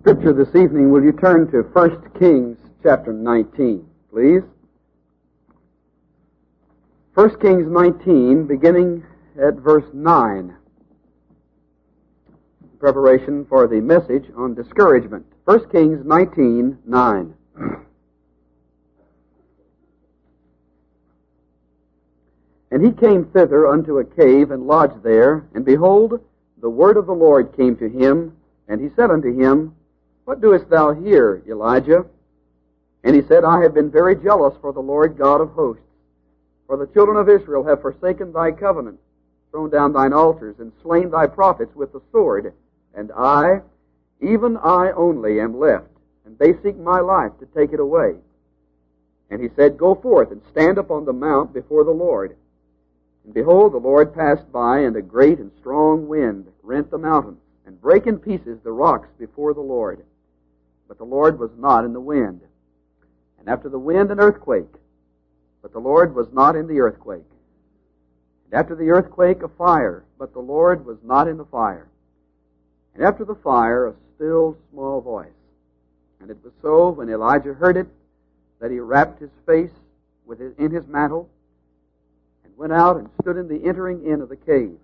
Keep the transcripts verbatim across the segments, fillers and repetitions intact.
Scripture this evening, will you turn to First Kings chapter nineteen, please? First Kings nineteen, beginning at verse nine. Preparation for the message on discouragement. First Kings nineteen, nine. And he came thither unto a cave, and lodged there. And behold, the word of the Lord came to him, and he said unto him, What doest thou here, Elijah? And he said, I have been very jealous for the Lord God of hosts. For the children of Israel have forsaken thy covenant, thrown down thine altars, and slain thy prophets with the sword. And I, even I only, am left, and they seek my life to take it away. And he said, Go forth, and stand upon the mount before the Lord. And behold, the Lord passed by, and a great and strong wind rent the mountains, and brake in pieces the rocks before the Lord. But the Lord was not in the wind. And after the wind an earthquake, but the Lord was not in the earthquake. And after the earthquake a fire, but the Lord was not in the fire. And after the fire a still small voice. And it was so, when Elijah heard it, that he wrapped his face with his, in his mantle, and went out and stood in the entering in of the cave.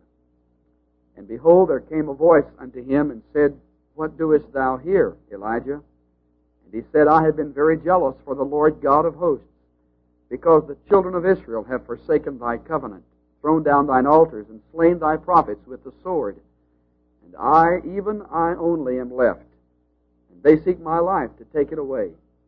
And behold, there came a voice unto him, and said, What doest thou here, Elijah? And he said, I have been very jealous for the Lord God of hosts, because the children of Israel have forsaken thy covenant, thrown down thine altars, and slain thy prophets with the sword. And I, even I only, am left, and they seek my life to take it away.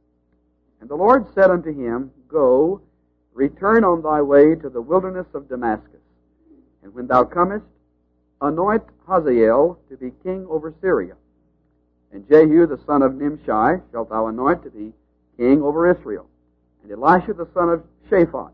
And the Lord said unto him, Go, return on thy way to the wilderness of Damascus, and when thou comest, anoint Hazael to be king over Syria. And Jehu the son of Nimshi shalt thou anoint to be king over Israel. And Elisha the son of Shaphat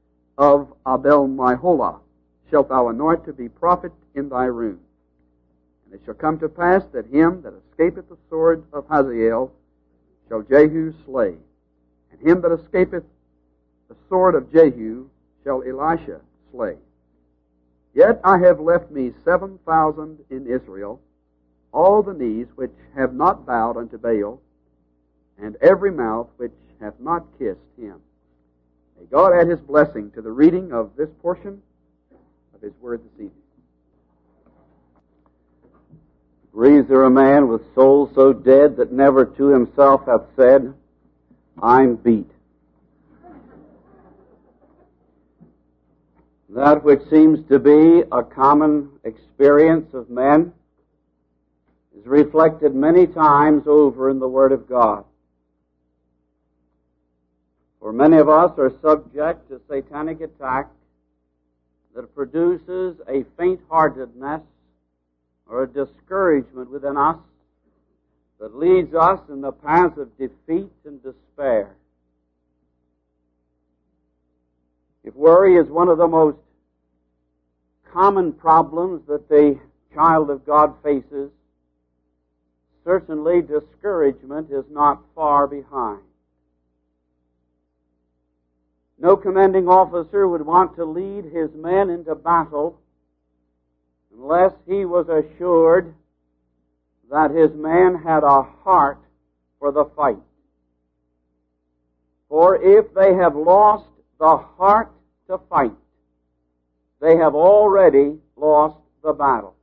of Abel-Meholah shalt thou anoint to be prophet in thy room. And it shall come to pass that him that escapeth the sword of Hazael shall Jehu slay, and him that escapeth the sword of Jehu shall Elisha slay. Yet I have left me seven thousand in Israel, all the knees which have not bowed unto Baal, and every mouth which hath not kissed him. May God add his blessing to the reading of this portion of his word this evening. Breathes there a man with soul so dead that never to himself hath said, I'm beat. That which seems to be a common experience of men is reflected many times over in the Word of God. For many of us are subject to satanic attack that produces a faint-heartedness or a discouragement within us that leads us in the path of defeat and despair. If worry is one of the most common problems that the child of God faces, certainly discouragement is not far behind. No commanding officer would want to lead his men into battle unless he was assured that his men had a heart for the fight. For if they have lost the heart to fight, they have already lost the battle.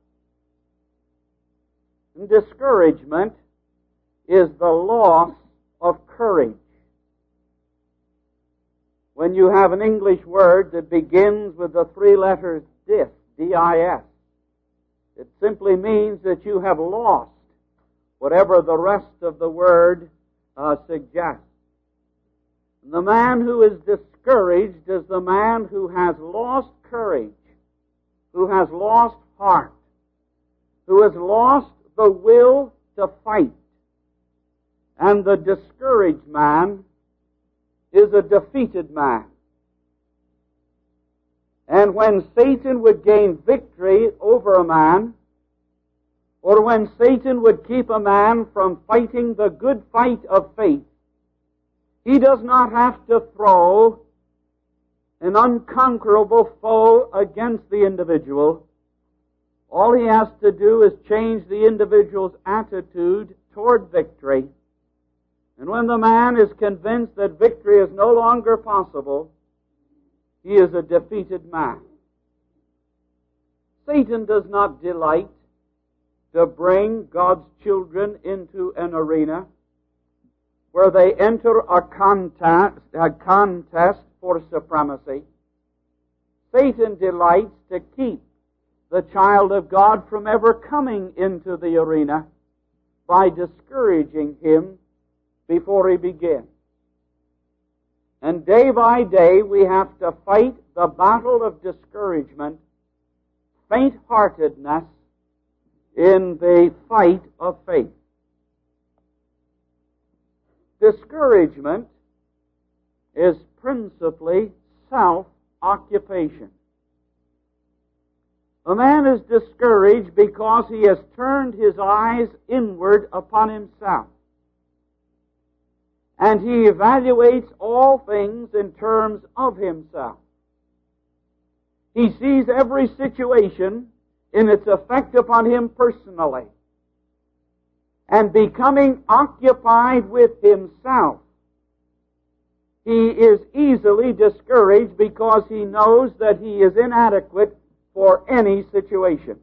And discouragement is the loss of courage. When you have an English word that begins with the three letters dis, D I S, it simply means that you have lost whatever the rest of the word uh, suggests. And the man who is discouraged is the man who has lost courage, who has lost heart, who has lost the will to fight. And the discouraged man is a defeated man. And when Satan would gain victory over a man, or when Satan would keep a man from fighting the good fight of faith, he does not have to throw an unconquerable foe against the individual. All he has to do is change the individual's attitude toward victory. And when the man is convinced that victory is no longer possible, he is a defeated man. Satan does not delight to bring God's children into an arena where they enter a contest, a contest for supremacy. Satan delights to keep the child of God from ever coming into the arena by discouraging him before he begins. And day by day we have to fight the battle of discouragement, faint-heartedness, in the fight of faith. Discouragement is principally self-occupation. A man is discouraged because he has turned his eyes inward upon himself. And he evaluates all things in terms of himself. He sees every situation in its effect upon him personally. And becoming occupied with himself, he is easily discouraged because he knows that he is inadequate for any situation.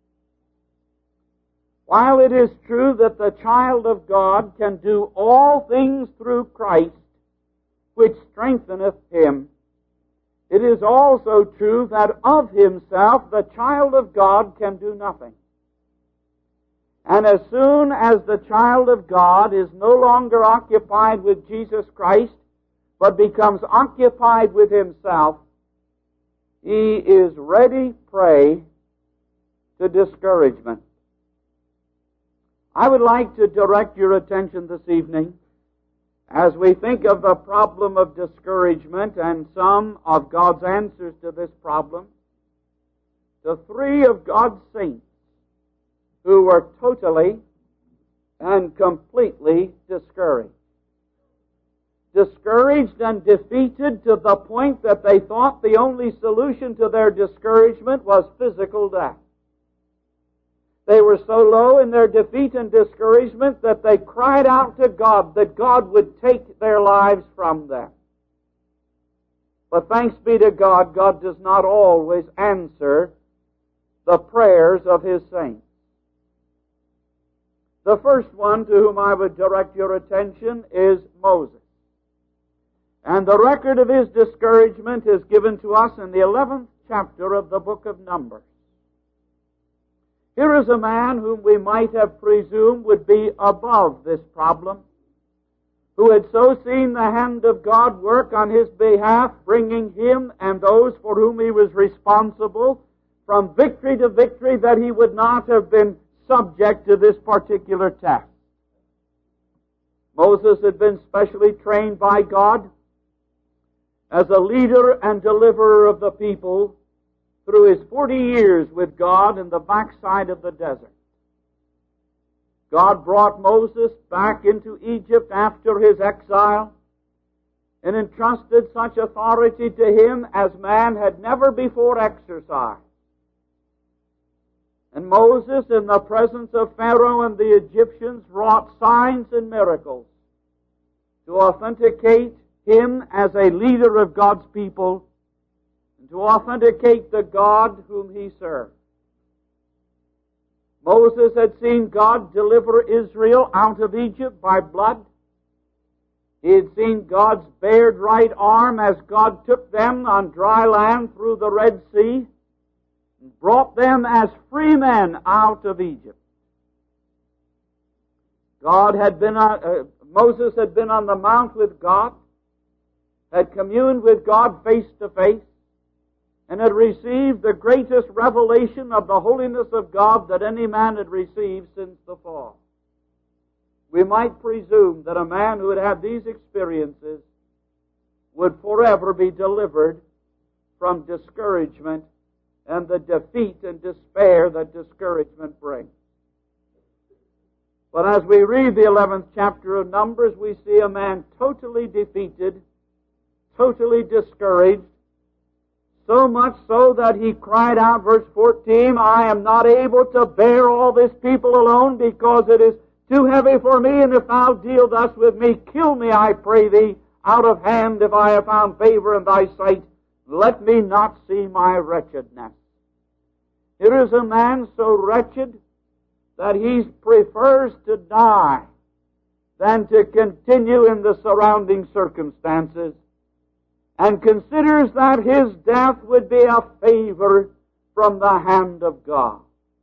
While it is true that the child of God can do all things through Christ, which strengtheneth him, it is also true that of himself the child of God can do nothing. And as soon as the child of God is no longer occupied with Jesus Christ, but becomes occupied with himself, he is ready prey to discouragement. I would like to direct your attention this evening, as we think of the problem of discouragement and some of God's answers to this problem, to three of God's saints who were totally and completely discouraged. Discouraged and defeated to the point that they thought the only solution to their discouragement was physical death. They were so low in their defeat and discouragement that they cried out to God that God would take their lives from them. But thanks be to God, God does not always answer the prayers of His saints. The first one to whom I would direct your attention is Moses. And the record of his discouragement is given to us in the eleventh chapter of the book of Numbers. Here is a man whom we might have presumed would be above this problem, who had so seen the hand of God work on his behalf, bringing him and those for whom he was responsible from victory to victory, that he would not have been subject to this particular test. Moses had been specially trained by God as a leader and deliverer of the people through his forty years with God in the backside of the desert. God brought Moses back into Egypt after his exile and entrusted such authority to him as man had never before exercised. And Moses, in the presence of Pharaoh and the Egyptians, wrought signs and miracles to authenticate him as a leader of God's people, to authenticate the God whom he served. Moses had seen God deliver Israel out of Egypt by blood. He had seen God's bared right arm as God took them on dry land through the Red Sea and brought them as free men out of Egypt. God had been on, uh, Moses had been on the mount with God, had communed with God face to face, and had received the greatest revelation of the holiness of God that any man had received since the fall. We might presume that a man who had had these experiences would forever be delivered from discouragement and the defeat and despair that discouragement brings. But as we read the eleventh chapter of Numbers, we see a man totally defeated, totally discouraged, so much so that he cried out, verse fourteen, I am not able to bear all this people alone because it is too heavy for me, and if thou deal thus with me, kill me, I pray thee, out of hand, if I have found favor in thy sight. Let me not see my wretchedness. Here is a man so wretched that he prefers to die than to continue in the surrounding circumstances, and considers that his death would be a favor from the hand of God.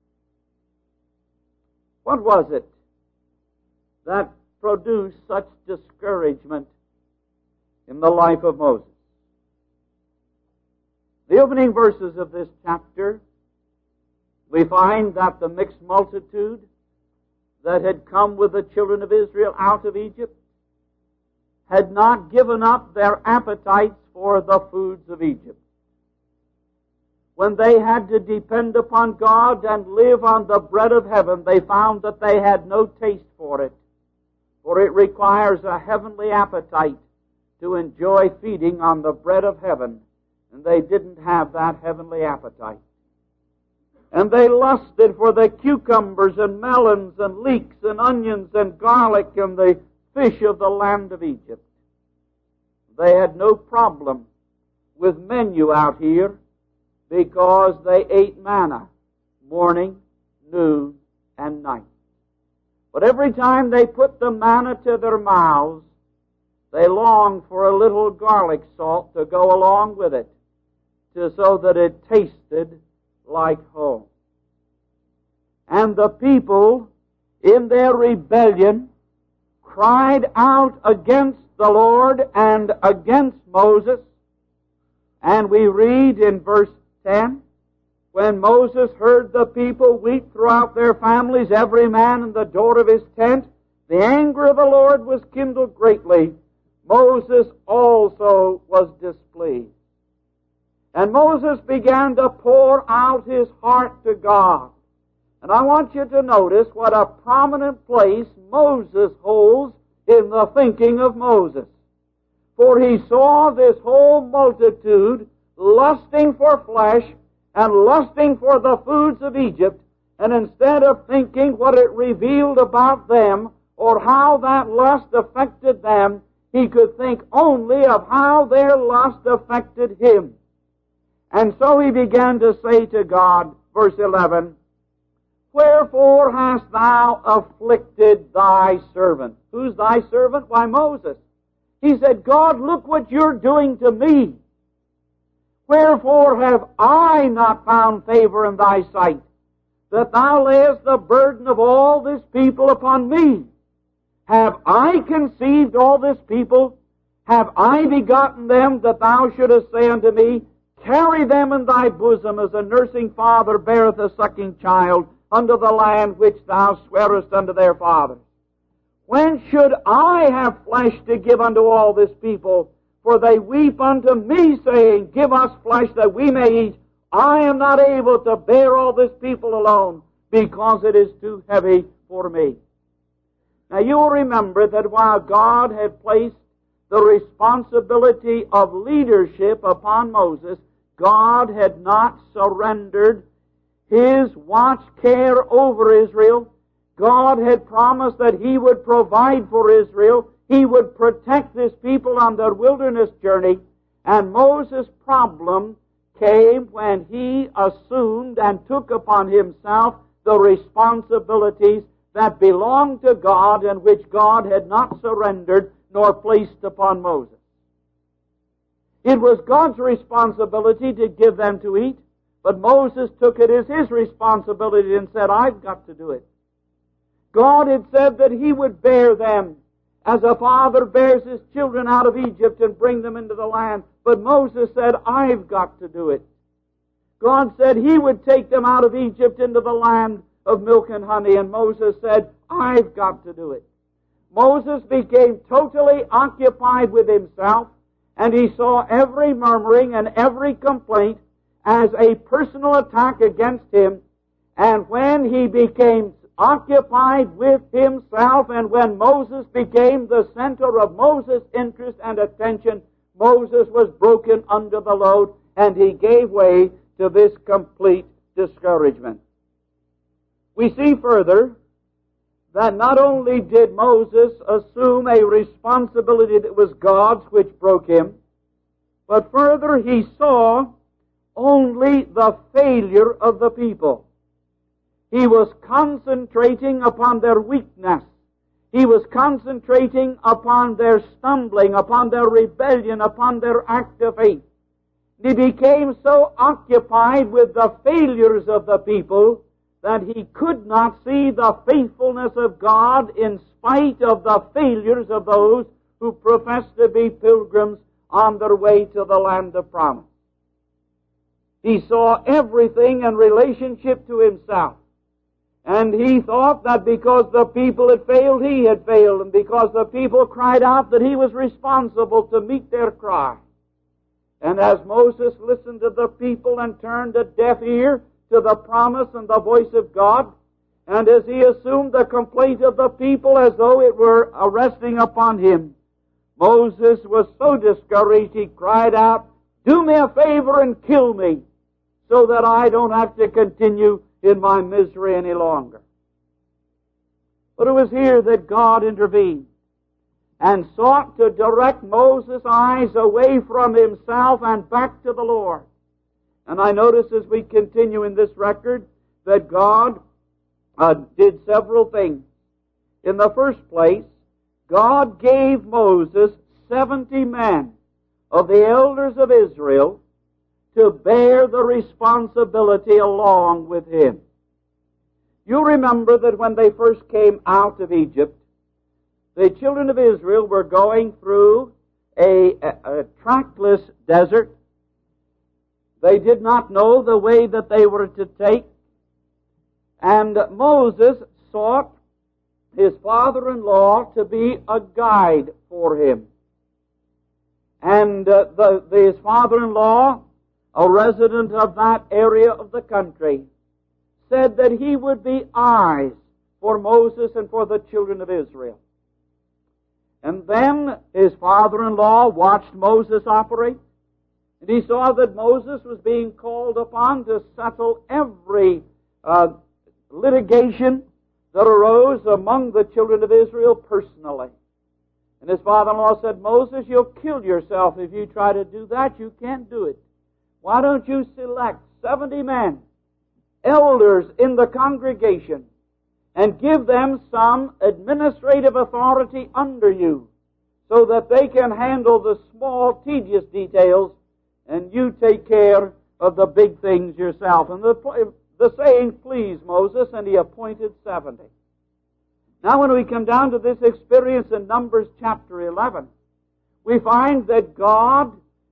What was it that produced such discouragement in the life of Moses? The opening verses of this chapter, we find that the mixed multitude that had come with the children of Israel out of Egypt had not given up their appetites for the foods of Egypt. When they had to depend upon God and live on the bread of heaven, they found that they had no taste for it, for it requires a heavenly appetite to enjoy feeding on the bread of heaven, and they didn't have that heavenly appetite. And they lusted for the cucumbers and melons and leeks and onions and garlic and the fish of the land of Egypt. They had no problem with menu out here because they ate manna morning, noon, and night. But every time they put the manna to their mouths, they longed for a little garlic salt to go along with it, to, so that it tasted like home. And the people, in their rebellion, cried out against the Lord and against Moses. And we read in verse ten, when Moses heard the people weep throughout their families, every man in the door of his tent, the anger of the Lord was kindled greatly. Moses also was displeased. And Moses began to pour out his heart to God. And I want you to notice what a prominent place Moses holds in the thinking of Moses. For he saw this whole multitude lusting for flesh and lusting for the foods of Egypt, and instead of thinking what it revealed about them or how that lust affected them, he could think only of how their lust affected him. And so he began to say to God, verse eleven, wherefore hast thou afflicted thy servant? Who's thy servant? Why, Moses. He said, God, look what you're doing to me. Wherefore have I not found favor in thy sight, that thou layest the burden of all this people upon me? Have I conceived all this people? Have I begotten them, that thou shouldest say unto me, carry them in thy bosom as a nursing father beareth a sucking child unto the land which thou swearest unto their fathers? When should I have flesh to give unto all this people? For they weep unto me, saying, give us flesh that we may eat. I am not able to bear all this people alone, because it is too heavy for me. Now you will remember that while God had placed the responsibility of leadership upon Moses, God had not surrendered His watch care over Israel. God had promised that He would provide for Israel. He would protect His people on their wilderness journey. And Moses' problem came when he assumed and took upon himself the responsibilities that belonged to God and which God had not surrendered nor placed upon Moses. It was God's responsibility to give them to eat, but Moses took it as his responsibility and said, I've got to do it. God had said that He would bear them as a father bears his children out of Egypt and bring them into the land. But Moses said, I've got to do it. God said He would take them out of Egypt into the land of milk and honey, and Moses said, I've got to do it. Moses became totally occupied with himself, and he saw every murmuring and every complaint as a personal attack against him. And when he became occupied with himself, and when Moses became the center of Moses' interest and attention, Moses was broken under the load, and he gave way to this complete discouragement. We see further that not only did Moses assume a responsibility that was God's, which broke him, but further he saw only the failure of the people. He was concentrating upon their weakness. He was concentrating upon their stumbling, upon their rebellion, upon their act of faith. He became so occupied with the failures of the people that he could not see the faithfulness of God in spite of the failures of those who professed to be pilgrims on their way to the land of promise. He saw everything in relationship to himself. And he thought that because the people had failed, he had failed. And because the people cried out, that he was responsible to meet their cry. And as Moses listened to the people and turned a deaf ear to the promise and the voice of God, and as he assumed the complaint of the people as though it were resting upon him, Moses was so discouraged he cried out, "Do me a favor and kill me, so that I don't have to continue in my misery any longer." But it was here that God intervened and sought to direct Moses' eyes away from himself and back to the Lord. And I notice as we continue in this record that God uh, did several things. In the first place, God gave Moses seventy men of the elders of Israel to bear the responsibility along with him. You remember that when they first came out of Egypt, the children of Israel were going through a, a, a trackless desert. They did not know the way that they were to take. And Moses sought his father-in-law to be a guide for him. And uh, the, the, his father-in-law, a resident of that area of the country, said that he would be eyes for Moses and for the children of Israel. And then his father-in-law watched Moses operate, and he saw that Moses was being called upon to settle every uh, litigation that arose among the children of Israel personally. And his father-in-law said, "Moses, you'll kill yourself if you try to do that. You can't do it. Why don't you select seventy men, elders in the congregation, and give them some administrative authority under you so that they can handle the small, tedious details, and you take care of the big things yourself." And the, the saying pleased Moses, and he appointed seventy. Now when we come down to this experience in Numbers chapter eleven, we find that God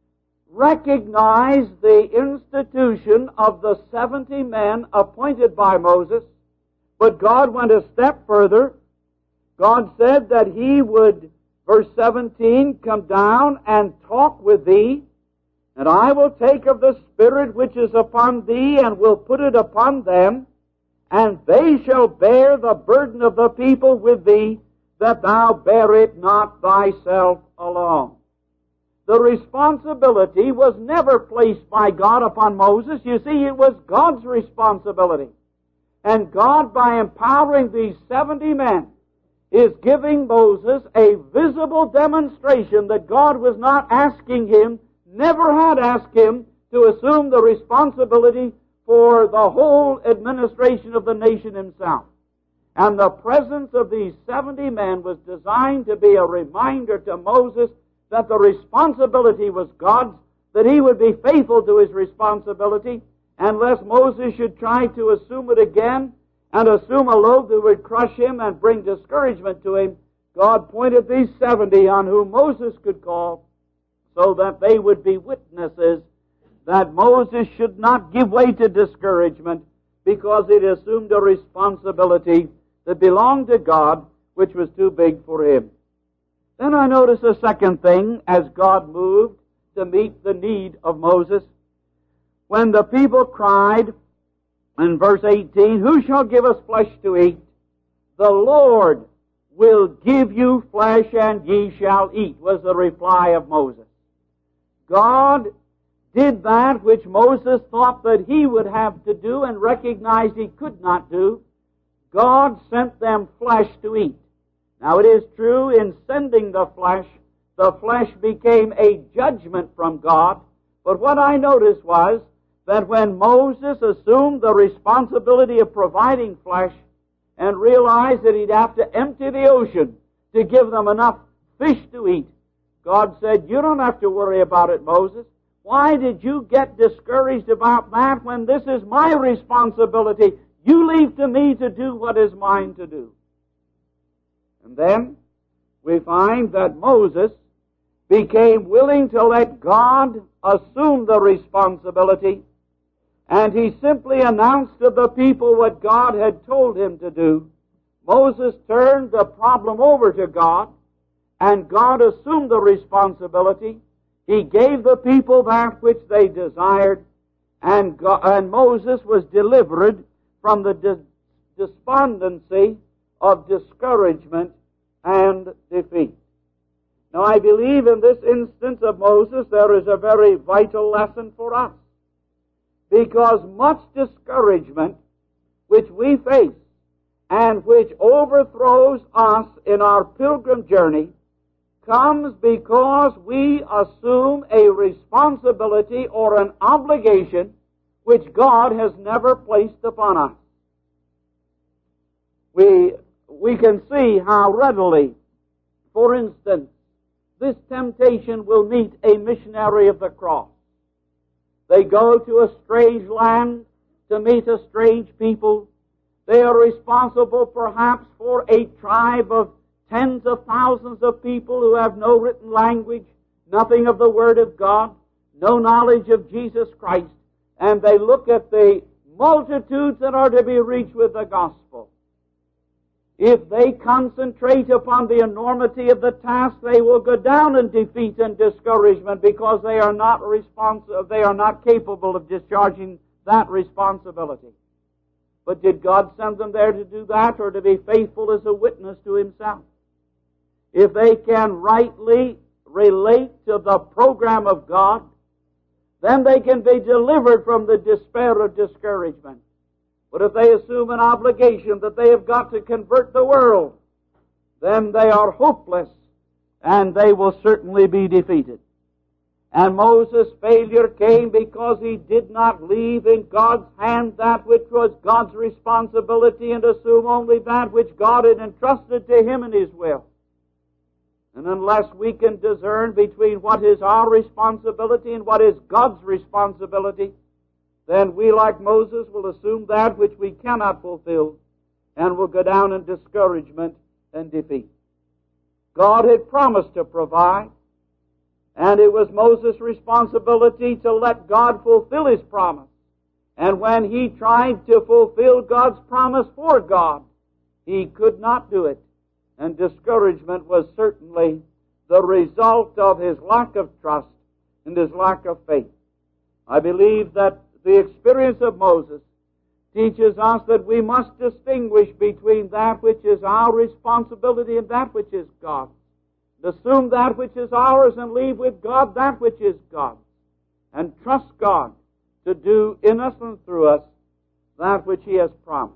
recognized the institution of the seventy men appointed by Moses, but God went a step further. God said that He would, verse seventeen, come down and talk with thee, and I will take of the Spirit which is upon thee, and will put it upon them, and they shall bear the burden of the people with thee, that thou bear it not thyself alone. The responsibility was never placed by God upon Moses. You see, it was God's responsibility. And God, by empowering these seventy men, is giving Moses a visible demonstration that God was not asking him, never had asked him, to assume the responsibility for the whole administration of the nation himself. And the presence of these seventy men was designed to be a reminder to Moses that the responsibility was God's, that he would be faithful to his responsibility, unless Moses should try to assume it again and assume a load that would crush him and bring discouragement to him. God pointed these seventy on whom Moses could call, so that they would be witnesses that Moses should not give way to discouragement, because it assumed a responsibility that belonged to God, which was too big for him. Then I notice a second thing as God moved to meet the need of Moses. When the people cried, in verse eighteen, "Who shall give us flesh to eat? The Lord will give you flesh, and ye shall eat," was the reply of Moses. God did that which Moses thought that he would have to do and recognized he could not do. God sent them flesh to eat. Now it is true, in sending the flesh, the flesh became a judgment from God. But what I noticed was that when Moses assumed the responsibility of providing flesh and realized that he'd have to empty the ocean to give them enough fish to eat, God said, "You don't have to worry about it, Moses. Why did you get discouraged about that when this is my responsibility? You leave to me to do what is mine to do." And then we find that Moses became willing to let God assume the responsibility, and he simply announced to the people what God had told him to do. Moses turned the problem over to God, and God assumed the responsibility. He gave the people that which they desired, and, God, and Moses was delivered from the dis- despondency of discouragement and defeat. Now, I believe in this instance of Moses there is a very vital lesson for us, because much discouragement which we face and which overthrows us in our pilgrim journey comes because we assume a responsibility or an obligation which God has never placed upon us. We, we can see how readily, for instance, this temptation will meet a missionary of the cross. They go to a strange land to meet a strange people. They are responsible perhaps for a tribe of tens of thousands of people who have no written language, nothing of the Word of God, no knowledge of Jesus Christ, and they look at the multitudes that are to be reached with the gospel. If they concentrate upon the enormity of the task, they will go down in defeat and discouragement because they are not responsive, they are not capable of discharging that responsibility. But did God send them there to do that, or to be faithful as a witness to Himself? If they can rightly relate to the program of God, then they can be delivered from the despair of discouragement. But if they assume an obligation that they have got to convert the world, then they are hopeless, and they will certainly be defeated. And Moses' failure came because he did not leave in God's hand that which was God's responsibility and assume only that which God had entrusted to him in His will. And unless we can discern between what is our responsibility and what is God's responsibility, then we, like Moses, will assume that which we cannot fulfill and will go down in discouragement and defeat. God had promised to provide, and it was Moses' responsibility to let God fulfill His promise. And when he tried to fulfill God's promise for God, he could not do it. And discouragement was certainly the result of his lack of trust and his lack of faith. I believe that the experience of Moses teaches us that we must distinguish between that which is our responsibility and that which is God's. Assume that which is ours and leave with God that which is God's. And trust God to do in us and through us that which He has promised.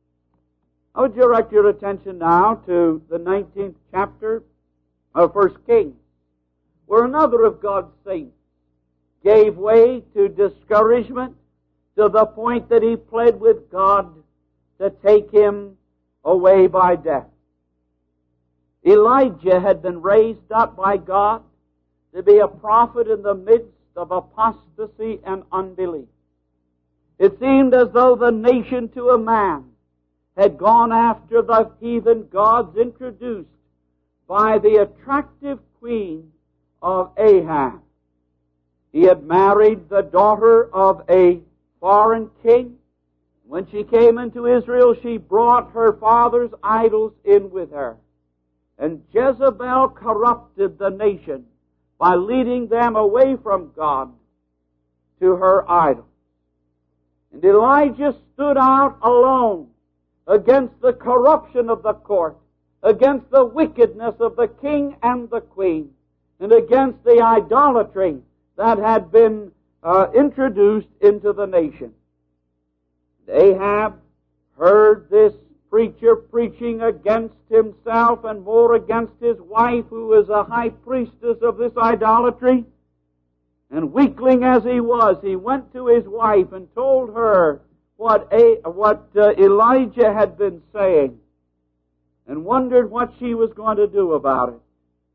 I would direct your attention now to the nineteenth chapter of First Kings, where another of God's saints gave way to discouragement to the point that he pled with God to take him away by death. Elijah had been raised up by God to be a prophet in the midst of apostasy and unbelief. It seemed as though the nation to a man had gone after the heathen gods introduced by the attractive queen of Ahab. He had married the daughter of a foreign king. When she came into Israel, she brought her father's idols in with her. And Jezebel corrupted the nation by leading them away from God to her idols. And Elijah stood out alone against the corruption of the court, against the wickedness of the king and the queen, and against the idolatry that had been uh, introduced into the nation. Ahab heard this preacher preaching against himself and more against his wife, who is a high priestess of this idolatry. And weakling as he was, he went to his wife and told her what, a, what uh, Elijah had been saying, and wondered what she was going to do about it.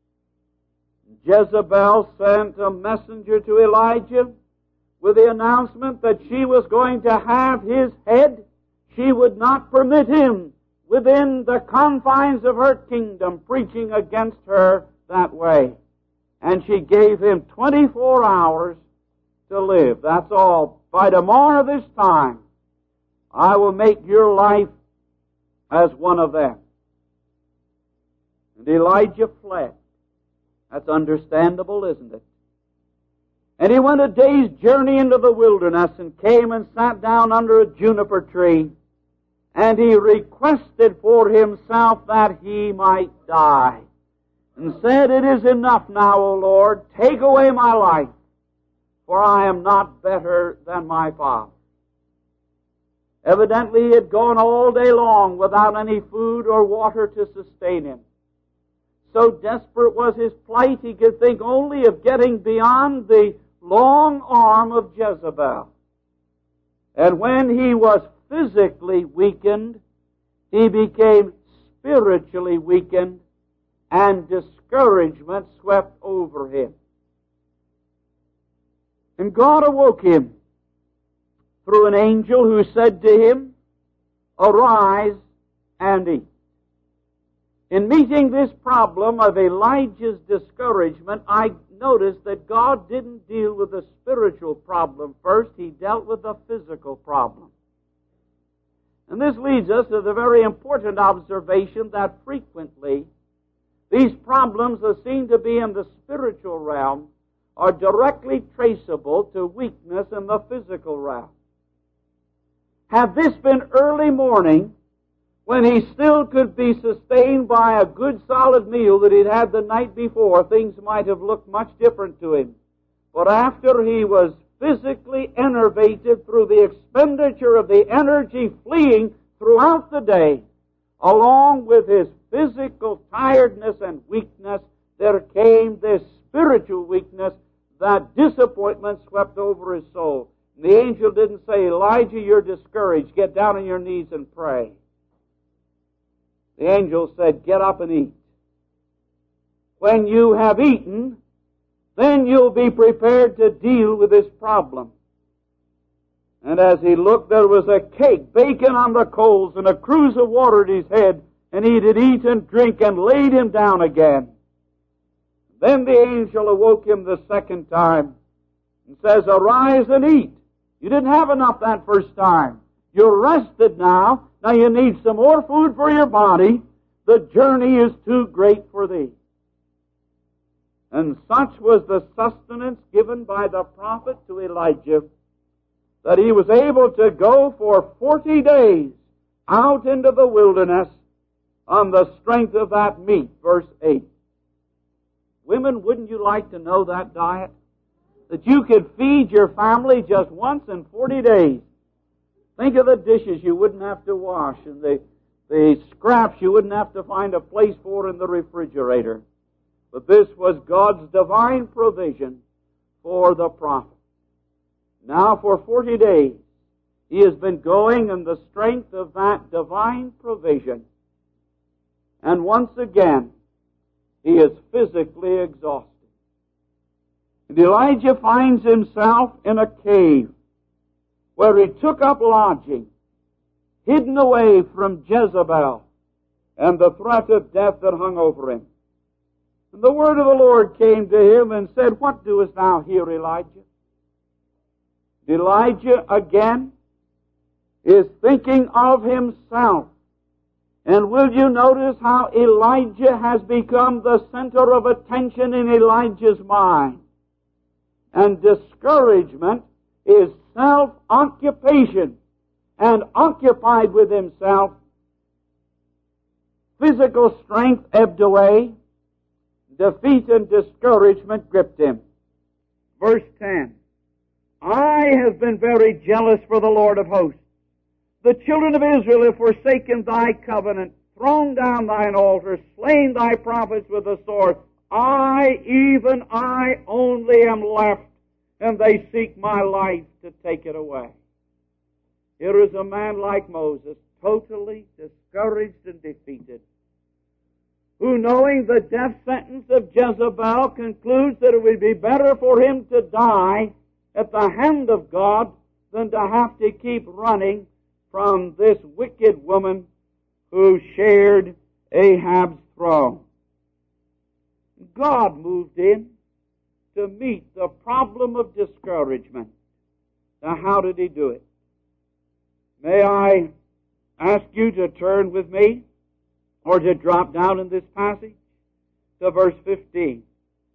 Jezebel sent a messenger to Elijah with the announcement that she was going to have his head. She would not permit him within the confines of her kingdom preaching against her that way. And she gave him twenty-four hours to live. That's all. By tomorrow this time, I will make your life as one of them. And Elijah fled. That's understandable, isn't it? And he went a day's journey into the wilderness and came and sat down under a juniper tree. And he requested for himself that he might die. And said, "It is enough now, O Lord. Take away my life, for I am not better than my father." Evidently he had gone all day long without any food or water to sustain him. So desperate was his plight, he could think only of getting beyond the long arm of Jezebel. And when he was physically weakened, he became spiritually weakened, and discouragement swept over him. And God awoke him through an angel who said to him, "Arise and eat." In meeting this problem of Elijah's discouragement, I noticed that God didn't deal with the spiritual problem first. He dealt with the physical problem. And this leads us to the very important observation that frequently these problems that seem to be in the spiritual realm are directly traceable to weakness in the physical realm. Had this been early morning, when he still could be sustained by a good solid meal that he'd had the night before, things might have looked much different to him. But after he was physically enervated through the expenditure of the energy fleeing throughout the day, along with his physical tiredness and weakness, there came this spiritual weakness that disappointment swept over his soul. And the angel didn't say, "Elijah, you're discouraged. Get down on your knees and pray." The angel said, "Get up and eat. When you have eaten, then you'll be prepared to deal with this problem." And as he looked, there was a cake baking on the coals and a cruse of water at his head, and he did eat and drink and laid him down again. Then the angel awoke him the second time and says, "Arise and eat." You didn't have enough that first time. You're rested now. Now you need some more food for your body. The journey is too great for thee. And such was the sustenance given by the prophet to Elijah that he was able to go for forty days out into the wilderness on the strength of that meat. Verse eight. Women, wouldn't you like to know that diet? That you could feed your family just once in forty days. Think of the dishes you wouldn't have to wash and the, the scraps you wouldn't have to find a place for in the refrigerator. But this was God's divine provision for the prophet. Now for forty days, he has been going in the strength of that divine provision. And once again, he is physically exhausted. And Elijah finds himself in a cave where he took up lodging, hidden away from Jezebel and the threat of death that hung over him. And the word of the Lord came to him and said, "What doest thou here, Elijah?" Elijah again is thinking of himself. And will you notice how Elijah has become the center of attention in Elijah's mind? And discouragement is self-occupation, and occupied with himself, physical strength ebbed away, defeat and discouragement gripped him. Verse ten, "I have been very jealous for the Lord of hosts. The children of Israel have forsaken thy covenant, thrown down thine altar, slain thy prophets with the sword. I, even I only am left, and they seek my life to take it away. Here is a man like Moses, totally discouraged and defeated, who, knowing the death sentence of Jezebel, concludes that it would be better for him to die at the hand of God than to have to keep running from this wicked woman who shared Ahab's throne. God moved in to meet the problem of discouragement. Now, how did he do it? May I ask you to turn with me, or to drop down in this passage to verse fifteen.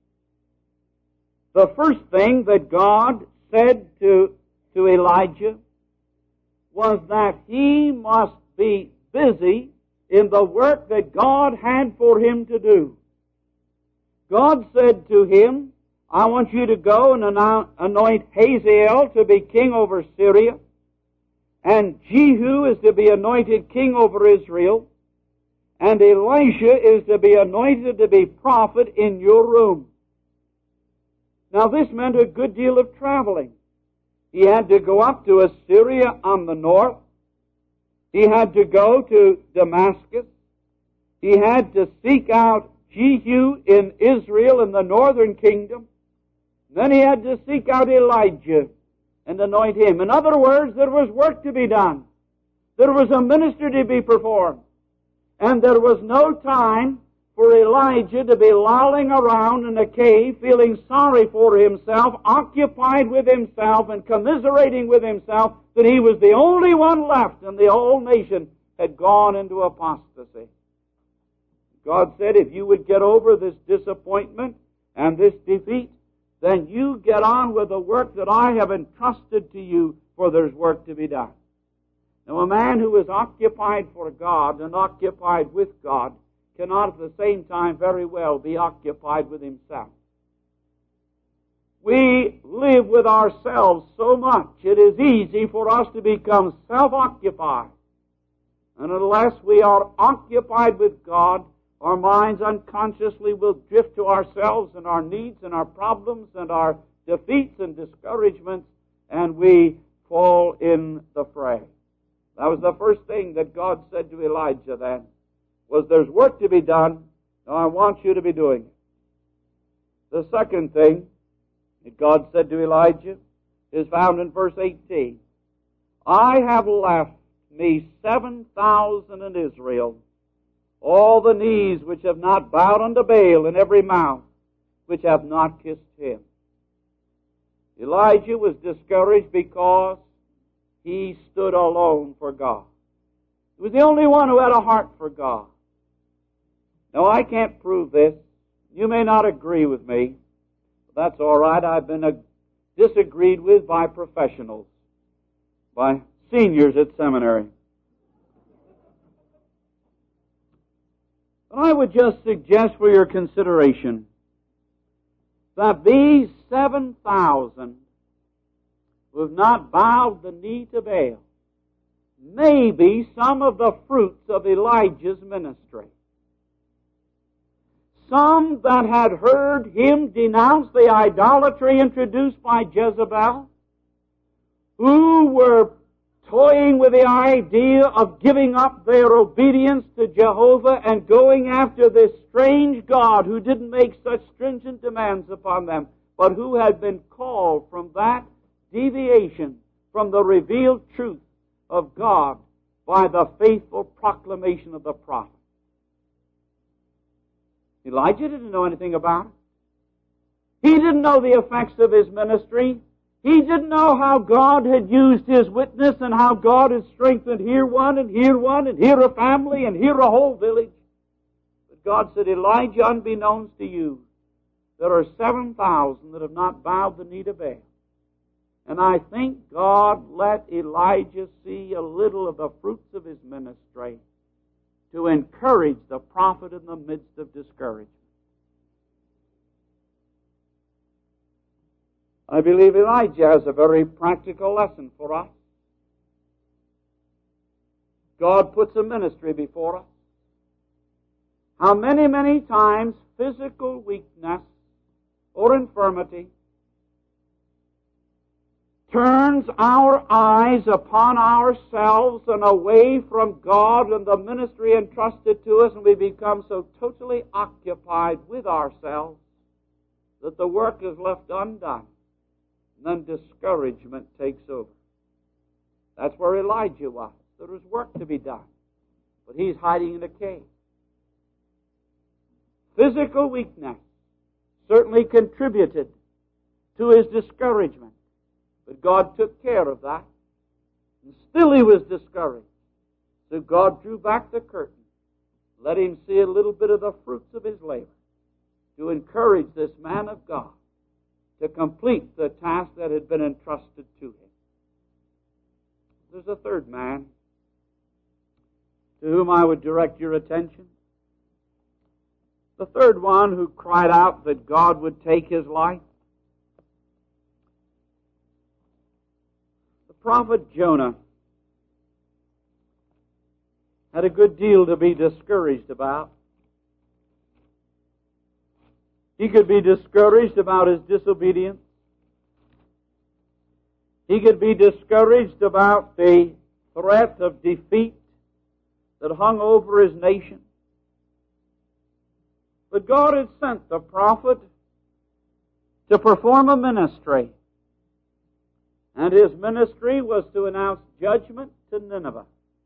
The first thing that God said to, to Elijah was that he must be busy in the work that God had for him to do. God said to him, I want you to go and anoint Hazael to be king over Syria, and Jehu is to be anointed king over Israel, and Elisha is to be anointed to be prophet in your room. Now this meant a good deal of traveling. He had to go up to Assyria on the north. He had to go to Damascus. He had to seek out Jehu in Israel in the northern kingdom. Then he had to seek out Elijah and anoint him. In other words, there was work to be done. There was a ministry to be performed. And there was no time for Elijah to be lolling around in a cave, feeling sorry for himself, occupied with himself, and commiserating with himself that he was the only one left and the whole nation had gone into apostasy. God said, if you would get over this disappointment and this defeat, then you get on with the work that I have entrusted to you, for there's work to be done. Now, a man who is occupied for God and occupied with God cannot at the same time very well be occupied with himself. We live with ourselves so much, it is easy for us to become self-occupied. And unless we are occupied with God, our minds unconsciously will drift to ourselves and our needs and our problems and our defeats and discouragements, and we fall in the fray. That was the first thing that God said to Elijah then, was there's work to be done, now I want you to be doing it. The second thing that God said to Elijah is found in verse eighteen. I have left me seven thousand in Israel, all the knees which have not bowed unto Baal, and every mouth which have not kissed him. Elijah was discouraged because he stood alone for God. He was the only one who had a heart for God. Now, I can't prove this. You may not agree with me. But that's all right. I've been uh, disagreed with by professionals, by seniors at seminary. But I would just suggest for your consideration that these seven thousand who have not bowed the knee to Baal may be some of the fruits of Elijah's ministry. Some that had heard him denounce the idolatry introduced by Jezebel, who were toying with the idea of giving up their obedience to Jehovah and going after this strange God who didn't make such stringent demands upon them, but who had been called from that deviation from the revealed truth of God by the faithful proclamation of the prophet. Elijah didn't know anything about it. He didn't know the effects of his ministry. He didn't know how God had used his witness and how God had strengthened here one and here one and here a family and here a whole village. But God said, Elijah, unbeknownst to you, there are seven thousand that have not bowed the knee to Baal. And I think God let Elijah see a little of the fruits of his ministry to encourage the prophet in the midst of discouragement. I believe Elijah has a very practical lesson for us. God puts a ministry before us. How many, many times physical weakness or infirmity turns our eyes upon ourselves and away from God and the ministry entrusted to us, and we become so totally occupied with ourselves that the work is left undone. And then discouragement takes over. That's where Elijah was. There was work to be done, but he's hiding in a cave. Physical weakness certainly contributed to his discouragement. But God took care of that. And still he was discouraged. So God drew back the curtain, let him see a little bit of the fruits of his labor, to encourage this man of God to complete the task that had been entrusted to him. There's a third man to whom I would direct your attention. The third one who cried out that God would take his life. Prophet Jonah had a good deal to be discouraged about. He could be discouraged about his disobedience. He could be discouraged about the threat of defeat that hung over his nation. But God had sent the prophet to perform a ministry. And his ministry was to announce judgment to Nineveh.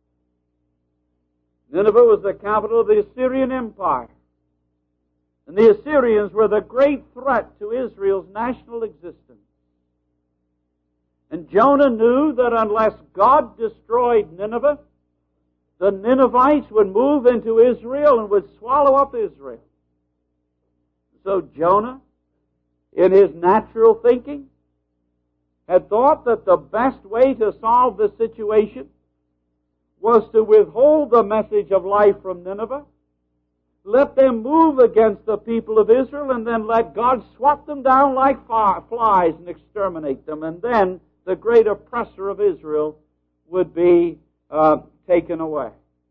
Nineveh was the capital of the Assyrian Empire. And the Assyrians were the great threat to Israel's national existence. And Jonah knew that unless God destroyed Nineveh, the Ninevites would move into Israel and would swallow up Israel. So Jonah, in his natural thinking, had thought that the best way to solve the situation was to withhold the message of life from Nineveh, let them move against the people of Israel, and then let God swat them down like flies and exterminate them. And then the great oppressor of Israel would be uh, taken away.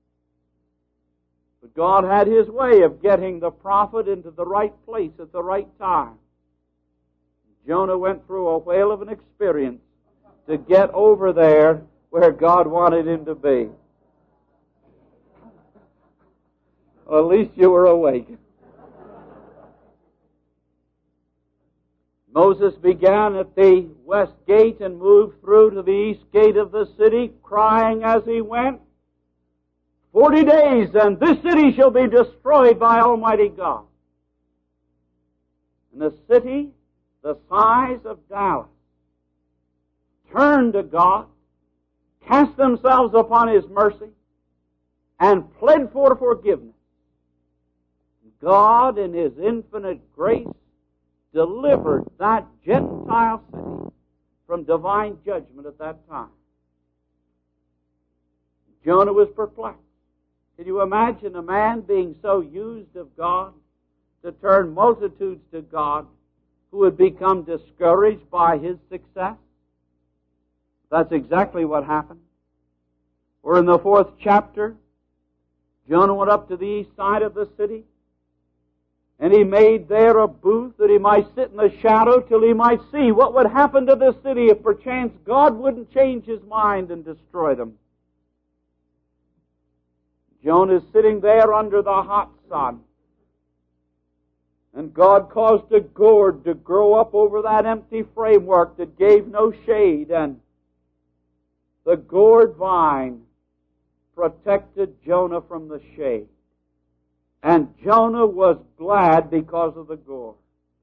But God had his way of getting the prophet into the right place at the right time. Jonah went through a whale of an experience to get over there where God wanted him to be. Well, at least you were awake. Moses began at the west gate and moved through to the east gate of the city, crying as he went, Forty days, and this city shall be destroyed by Almighty God. And the city, the size of Dallas, turned to God, cast themselves upon his mercy, and pled for forgiveness. God, in his infinite grace, delivered that Gentile city from divine judgment at that time. Jonah was perplexed. Can you imagine a man being so used of God to turn multitudes to God who would become discouraged by his success? That's exactly what happened. We're in the fourth chapter. Jonah went up to the east side of the city, and he made there a booth that he might sit in the shadow till he might see what would happen to the city if perchance God wouldn't change his mind and destroy them. Jonah is sitting there under the hot sun, and God caused a gourd to grow up over that empty framework that gave no shade, and the gourd vine protected Jonah from the shade. And Jonah was glad because of the gourd.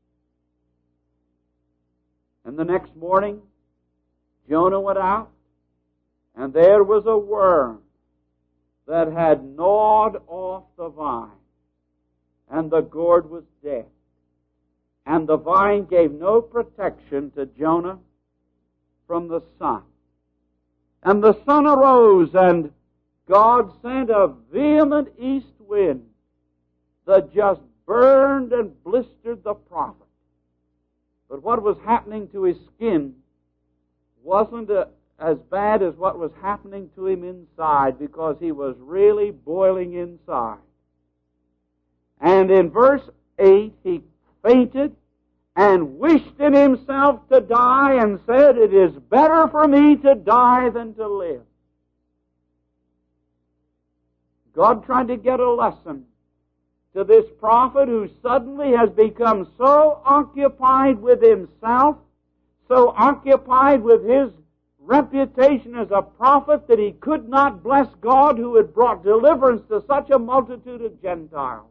And the next morning, Jonah went out, and there was a worm that had gnawed off the vine, and the gourd was dead. And the vine gave no protection to Jonah from the sun. And the sun arose, and God sent a vehement east wind that just burned and blistered the prophet. But what was happening to his skin wasn't a, as bad as what was happening to him inside, because he was really boiling inside. And in verse eight, he fainted and wished in himself to die and said, "It is better for me to die than to live." God tried to get a lesson to this prophet who suddenly has become so occupied with himself, so occupied with his reputation as a prophet, that he could not bless God who had brought deliverance to such a multitude of Gentiles.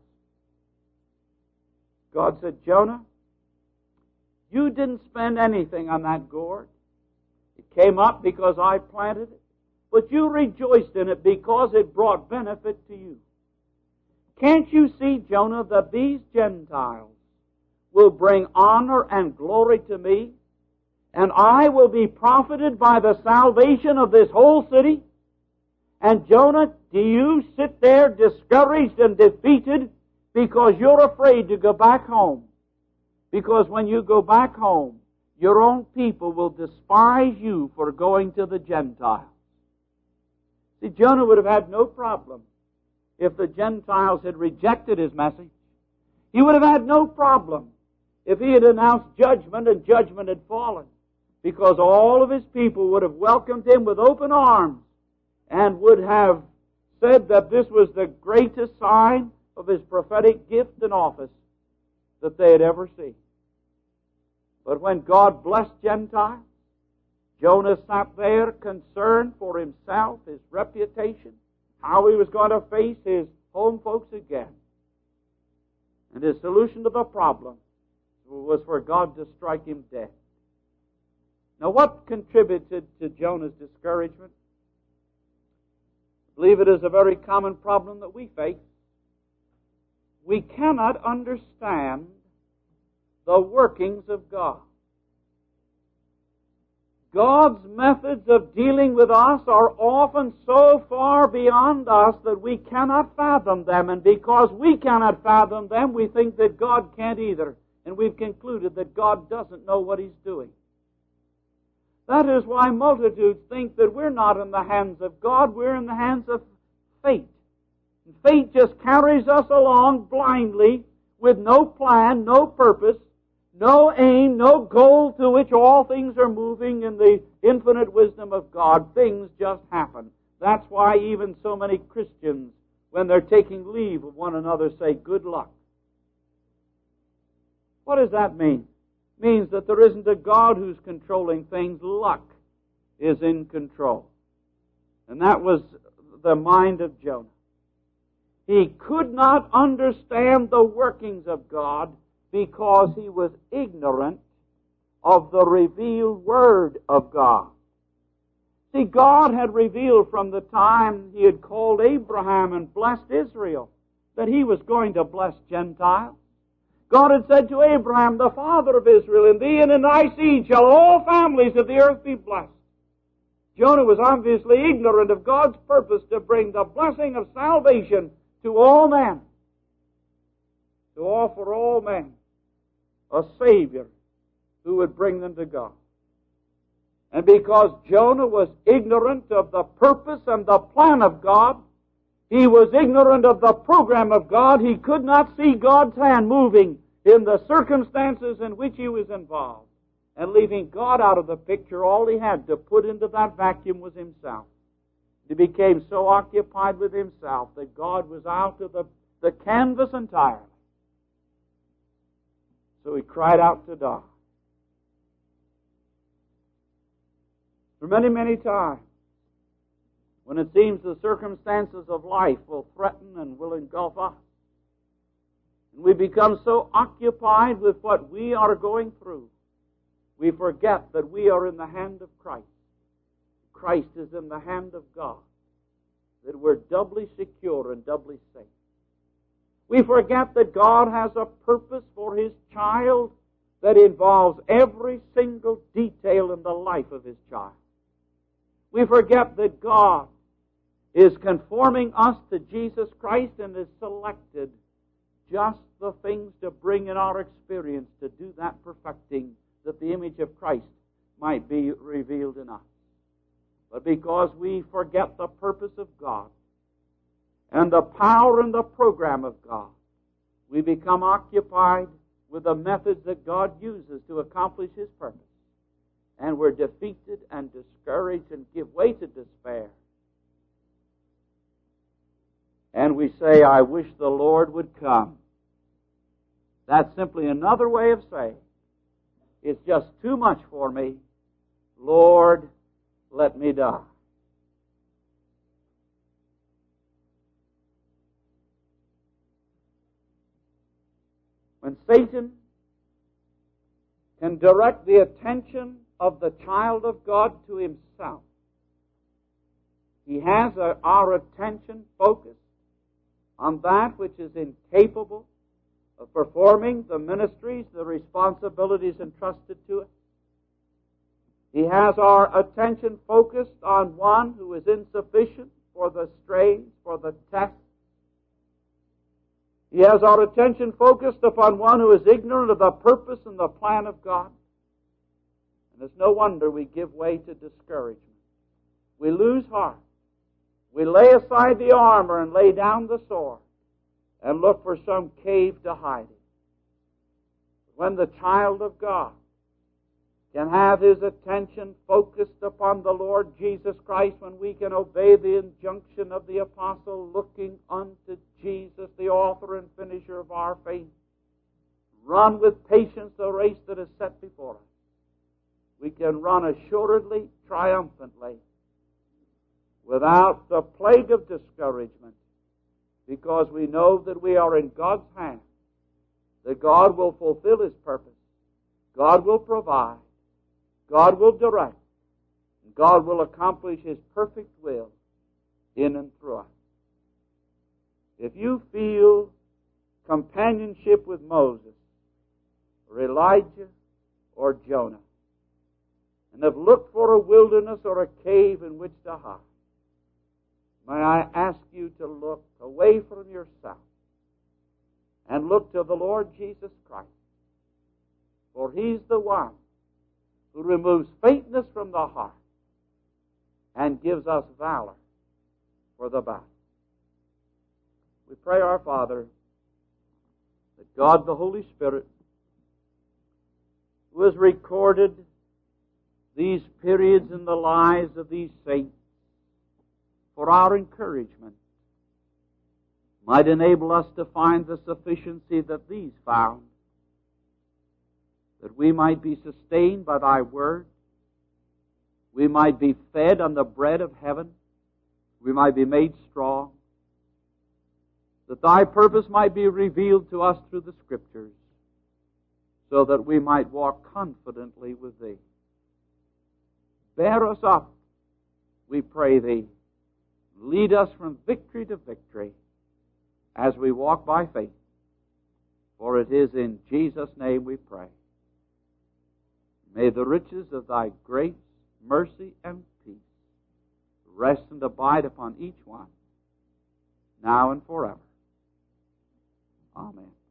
God said, "Jonah, you didn't spend anything on that gourd. It came up because I planted it, but you rejoiced in it because it brought benefit to you. Can't you see, Jonah, that these Gentiles will bring honor and glory to me, and I will be profited by the salvation of this whole city? And Jonah, do you sit there discouraged and defeated because you're afraid to go back home? Because when you go back home, your own people will despise you for going to the Gentiles." See, Jonah would have had no problem if the Gentiles had rejected his message. He would have had no problem if he had announced judgment and judgment had fallen, because all of his people would have welcomed him with open arms and would have said that this was the greatest sign of his prophetic gift and office that they had ever seen. But when God blessed Gentiles, Jonah sat there concerned for himself, his reputation, how he was going to face his home folks again. And his solution to the problem was for God to strike him dead. Now, what contributed to Jonah's discouragement? I believe it is a very common problem that we face. We cannot understand the workings of God. God's methods of dealing with us are often so far beyond us that we cannot fathom them, and because we cannot fathom them, we think that God can't either, and we've concluded that God doesn't know what He's doing. That is why multitudes think that we're not in the hands of God, we're in the hands of fate. And fate just carries us along blindly with no plan, no purpose, no aim, no goal to which all things are moving in the infinite wisdom of God. Things just happen. That's why even so many Christians, when they're taking leave of one another, say, "Good luck." What does that mean? It means that there isn't a God who's controlling things. Luck is in control. And that was the mind of Jonah. He could not understand the workings of God because he was ignorant of the revealed Word of God. See, God had revealed from the time He had called Abraham and blessed Israel that He was going to bless Gentiles. God had said to Abraham, "The father of Israel, in thee and in thy seed shall all families of the earth be blessed." Jonah was obviously ignorant of God's purpose to bring the blessing of salvation to all men, to offer all men a Savior who would bring them to God. And because Jonah was ignorant of the purpose and the plan of God, he was ignorant of the program of God, he could not see God's hand moving in the circumstances in which he was involved. And leaving God out of the picture, all he had to put into that vacuum was himself. He became so occupied with himself that God was out of the, the canvas entirely. So he cried out to die. For many, many times, when it seems the circumstances of life will threaten and will engulf us, and we become so occupied with what we are going through, we forget that we are in the hand of Christ. Christ is in the hand of God, that we're doubly secure and doubly safe. We forget that God has a purpose for His child that involves every single detail in the life of His child. We forget that God is conforming us to Jesus Christ and has selected just the things to bring in our experience to do that perfecting, that the image of Christ might be revealed in us. but because we forget the purpose of God and the power and the program of God. We become occupied with the methods that God uses to accomplish His purpose. And we're defeated and discouraged and give way to despair. And we say, I wish the Lord would come. That's simply another way of saying, it's just too much for me. Lord, let me die. When Satan can direct the attention of the child of God to himself, he has a, our attention focused on that which is incapable of performing the ministries, the responsibilities entrusted to it. He has our attention focused on one who is insufficient for the strains, for the test. He has our attention focused upon one who is ignorant of the purpose and the plan of God. And it's no wonder we give way to discouragement. We lose heart. We lay aside the armor and lay down the sword and look for some cave to hide in. When the child of God can have his attention focused upon the Lord Jesus Christ, when we can obey the injunction of the apostle, looking unto Jesus, the author and finisher of our faith, run with patience the race that is set before us, we can run assuredly, triumphantly, without the plague of discouragement, because we know that we are in God's hands, that God will fulfill His purpose, God will provide, God will direct, and God will accomplish His perfect will in and through us. If you feel companionship with Moses, or Elijah, or Jonah, and have looked for a wilderness or a cave in which to hide, may I ask you to look away from yourself and look to the Lord Jesus Christ, for He's the one who removes faintness from the heart and gives us valor for the battle. We pray, our Father, that God the Holy Spirit, who has recorded these periods in the lives of these saints for our encouragement, might enable us to find the sufficiency that these found, that we might be sustained by Thy Word, we might be fed on the bread of heaven, we might be made strong, that Thy purpose might be revealed to us through the Scriptures, so that we might walk confidently with Thee. Bear us up, we pray Thee. Lead us from victory to victory as we walk by faith. For it is in Jesus' name we pray. May the riches of Thy grace, mercy, and peace rest and abide upon each one, now and forever. Amen.